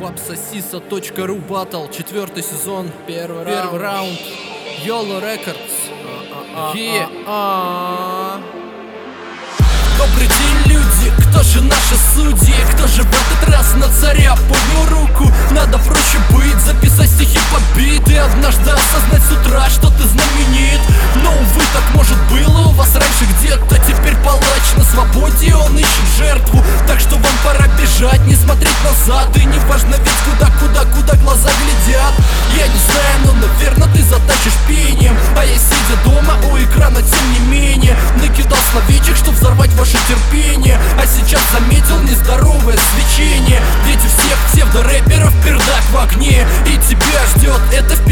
Вапсосиса.ру Батл, 4-й сезон, первый раунд. YOLO Records. Добрый день, люди, кто же наши судьи? Кто же в этот раз на царя поднял руку? Надо проще быть, записать стихи под бит и однажды осознать с утра, что ты знаменит. Но, увы, так может было у вас раньше где-то. Теперь палач на свободе, он ищет жертву. Так что вам пора бежать, не смотреть назад. И не важно ведь куда глаза глядят. Я не знаю, но, наверное, ты затащишь пением. А я, сидя дома у экрана, тем не менее накидал словечек, чтоб взорвать ваше терпение. А сейчас заметил нездоровое свечение. Ведь у всех псевдорэперов пердак в огне. И тебя ждет это впереди.